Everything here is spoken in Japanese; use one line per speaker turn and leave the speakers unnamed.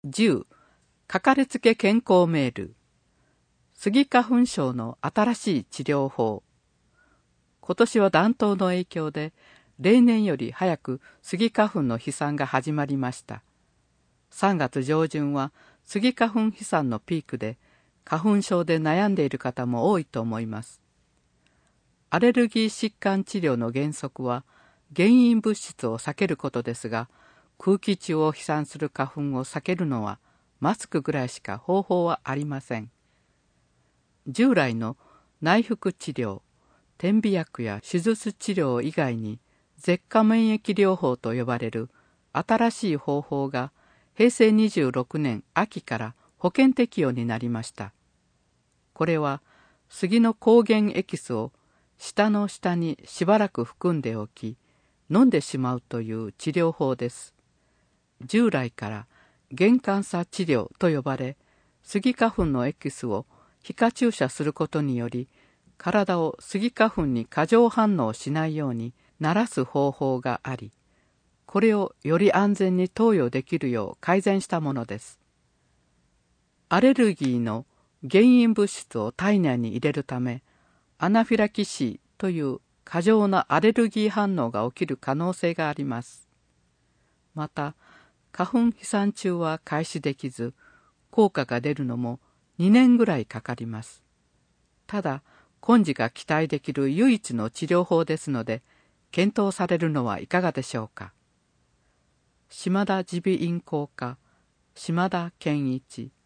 10、かかりつけ健康メール。スギ花粉症の新しい治療法。今年は暖冬の影響で、例年より早くスギ花粉の飛散が始まりました。3月上旬はスギ花粉飛散のピークで、花粉症で悩んでいる方も多いと思います。アレルギー疾患治療の原則は、原因物質を避けることですが、空気中を飛散する花粉を避けるのは、マスクぐらいしか方法はありません。従来の内服治療、点鼻薬や手術治療以外に、舌下免疫療法と呼ばれる新しい方法が平成26年秋から保険適用になりました。これは杉の抗原エキスを舌の下にしばらく含んでおき、飲んでしまうという治療法です。従来から原感作治療と呼ばれ、スギ花粉のエキスを皮下注射することにより、体をスギ花粉に過剰反応しないように慣らす方法があり、これをより安全に投与できるよう改善したものです。アレルギーの原因物質を体内に入れるため、アナフィラキシーという過剰なアレルギー反応が起きる可能性があります。また、花粉飛散中は開始できず、効果が出るのも2年ぐらいかかります。ただ、根治が期待できる唯一の治療法ですので、検討されるのはいかがでしょうか。島田耳鼻咽喉科、島田健一。